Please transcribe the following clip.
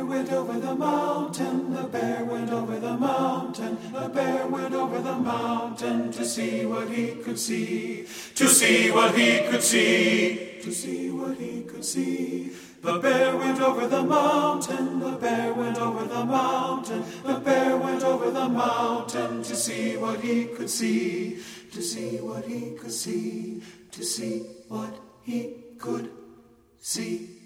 went over the mountain, the bear went over the mountain, the bear went over the mountain to see what he could see, to see what he could see, to see what he could see. The bear went over the mountain, the bear went over the mountain, the bear went over the mountain to see what he could see, to see what he could see, to see what he could see.